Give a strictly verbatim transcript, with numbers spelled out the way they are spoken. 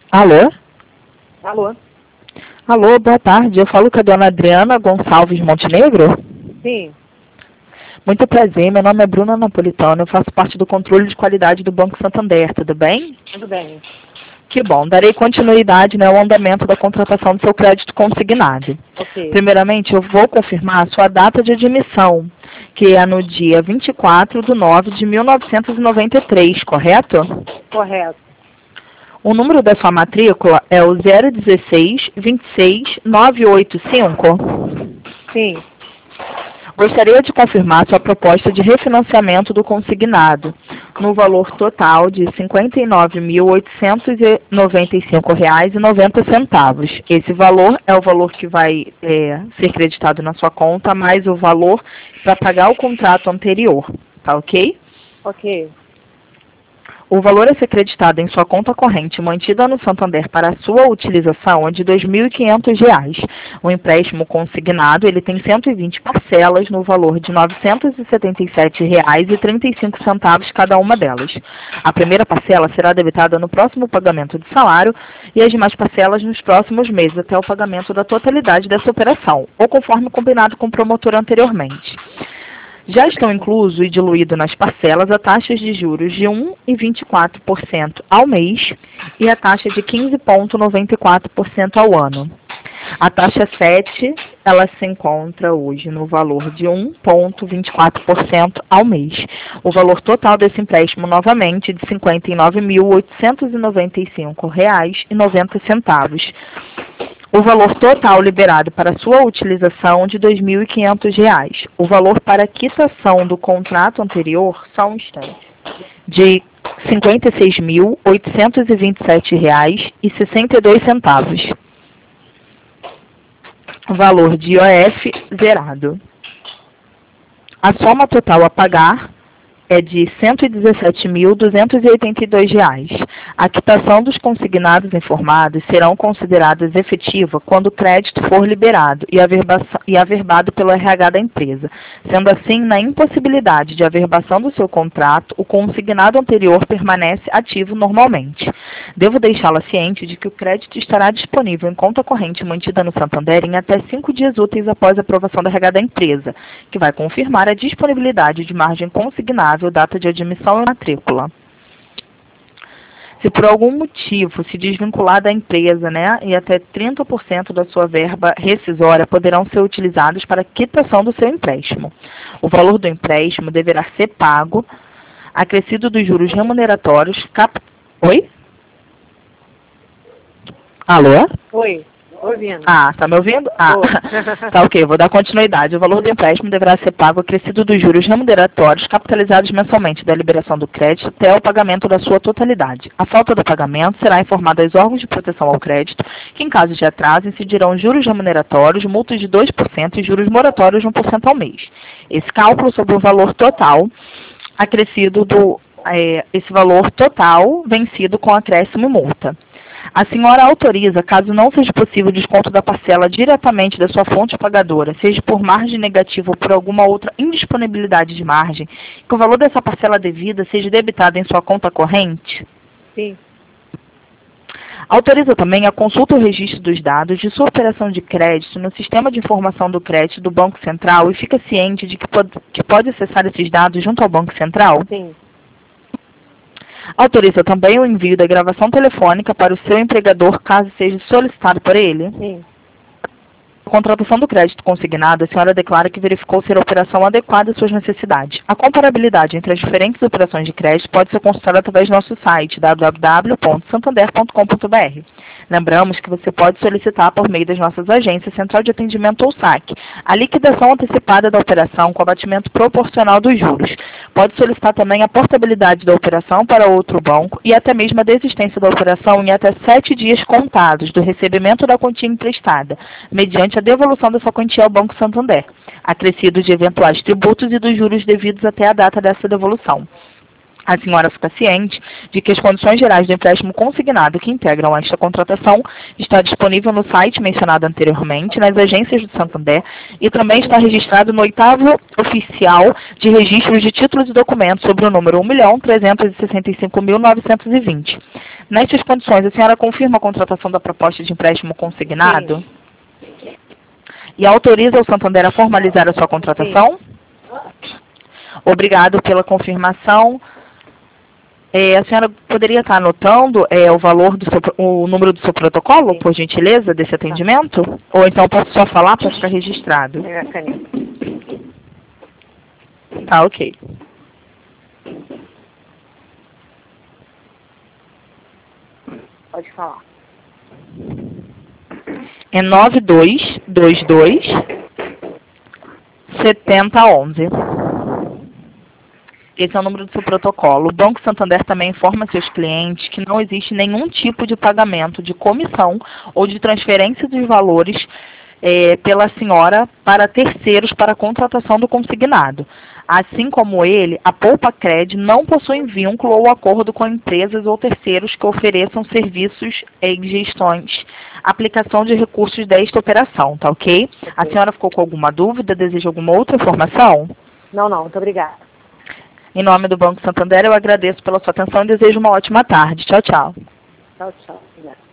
Alô? Alô? Alô, boa tarde. Eu falo com a dona Adriana Gonçalves Montenegro? Sim. Muito prazer, meu nome é Bruna Napolitano, eu faço parte do controle de qualidade do Banco Santander, tudo bem? Tudo bem. Que bom, darei continuidade, né, ao andamento da contratação do seu crédito consignado. Ok. Primeiramente, eu vou confirmar a sua data de admissão, que é no dia vinte e quatro de nove de mil novecentos e noventa e três, correto? Correto. O número da sua matrícula é o zero um seis, vinte e seis, novecentos e oitenta e cinco? Sim. Gostaria de confirmar sua proposta de refinanciamento do consignado, no valor total de cinquenta e nove mil oitocentos e noventa e cinco reais e noventa centavos. Esse valor é o valor que vai é, ser creditado na sua conta, mais o valor para pagar o contrato anterior, tá ok? Ok. O valor a ser creditado em sua conta corrente mantida no Santander para sua utilização é de dois mil e quinhentos reais. O empréstimo consignado ele tem cento e vinte parcelas no valor de novecentos e setenta e sete reais e trinta e cinco centavos cada uma delas. A primeira parcela será debitada no próximo pagamento de salário e as demais parcelas nos próximos meses até o pagamento da totalidade dessa operação, ou conforme combinado com o promotor anteriormente. Já estão inclusos e diluídos nas parcelas a taxas de juros de um vírgula vinte e quatro por cento ao mês e a taxa de quinze vírgula noventa e quatro por cento ao ano. A taxa sete, ela se encontra hoje no valor de um vírgula vinte e quatro por cento ao mês. O valor total desse empréstimo, novamente, de cinquenta e nove mil oitocentos e noventa e cinco reais e noventa centavos. O valor total liberado para sua utilização de dois mil e quinhentos reais. O valor para quitação do contrato anterior, só um instante, de cinquenta e seis mil oitocentos e vinte e sete reais e sessenta e dois centavos. Valor de I O F zerado. A soma total a pagar é de cento e dezessete mil duzentos e oitenta e dois reais. A quitação dos consignados informados serão consideradas efetiva quando o crédito for liberado e, e averbado pelo R H da empresa. Sendo assim, na impossibilidade de averbação do seu contrato, o consignado anterior permanece ativo normalmente. Devo deixá-la ciente de que o crédito estará disponível em conta corrente mantida no Santander em até cinco dias úteis após a aprovação do R H da empresa, que vai confirmar a disponibilidade de margem consignável, data de admissão e matrícula. Se por algum motivo se desvincular da empresa, né, e até trinta por cento da sua verba rescisória poderão ser utilizados para quitação do seu empréstimo. O valor do empréstimo deverá ser pago, acrescido dos juros remuneratórios. Cap... Oi? Alô? Oi. Ouvindo. Ah, tá me ouvindo? Ah, tá ok, vou dar continuidade. O valor do empréstimo deverá ser pago acrescido dos juros remuneratórios capitalizados mensalmente da liberação do crédito até o pagamento da sua totalidade. A falta do pagamento será informada aos órgãos de proteção ao crédito, que em caso de atraso incidirão juros remuneratórios, multas de dois por cento e juros moratórios de um por cento ao mês. Esse cálculo sobre o valor total acrescido do é, esse valor total vencido com acréscimo e multa. A senhora autoriza, caso não seja possível o desconto da parcela diretamente da sua fonte pagadora, seja por margem negativa ou por alguma outra indisponibilidade de margem, que o valor dessa parcela devida seja debitado em sua conta corrente? Sim. Autoriza também a consulta ou registro dos dados de sua operação de crédito no sistema de informação do crédito do Banco Central e fica ciente de que pode, que pode acessar esses dados junto ao Banco Central? Sim. Autoriza também o envio da gravação telefônica para o seu empregador, caso seja solicitado por ele? Sim. A contratação do crédito consignado, a senhora declara que verificou ser a operação adequada às suas necessidades. A comparabilidade entre as diferentes operações de crédito pode ser consultada através do nosso site, w w w ponto santander ponto com ponto b r. Lembramos que você pode solicitar por meio das nossas agências, Central de Atendimento ou S A C, a liquidação antecipada da operação com abatimento proporcional dos juros. Pode solicitar também a portabilidade da operação para outro banco e até mesmo a desistência da operação em até sete dias contados do recebimento da quantia emprestada, mediante a devolução dessa quantia ao Banco Santander, acrescido de eventuais tributos e dos juros devidos até a data dessa devolução. A senhora fica ciente de que as condições gerais do empréstimo consignado que integram esta contratação está disponível no site mencionado anteriormente, nas agências do Santander, e também está registrado no oitavo oficial de registros de títulos e documentos sobre o número um milhão trezentos e sessenta e cinco mil novecentos e vinte. Nestas condições, a senhora confirma a contratação da proposta de empréstimo consignado? Sim. E autoriza o Santander a formalizar a sua contratação? Sim. Obrigado pela confirmação. É, a senhora poderia estar anotando é, o valor do seu, o número do seu protocolo, Sim. por gentileza, desse atendimento? Tá. Ou então posso só falar para ficar registrado? Pega a caneta. Tá, ok. Pode falar. É nove dois dois dois sete zero um um. Esse é o número do seu protocolo. O Banco Santander também informa seus clientes que não existe nenhum tipo de pagamento de comissão ou de transferência dos valores é, pela senhora para terceiros para a contratação do consignado. Assim como ele, a Poupa Cred não possui vínculo ou acordo com empresas ou terceiros que ofereçam serviços em gestões, aplicação de recursos desta operação, tá ok? A senhora ficou com alguma dúvida? Deseja alguma outra informação? Não, não. Muito obrigada. Em nome do Banco Santander, eu agradeço pela sua atenção e desejo uma ótima tarde. Tchau, tchau. Tchau, tchau. Obrigada.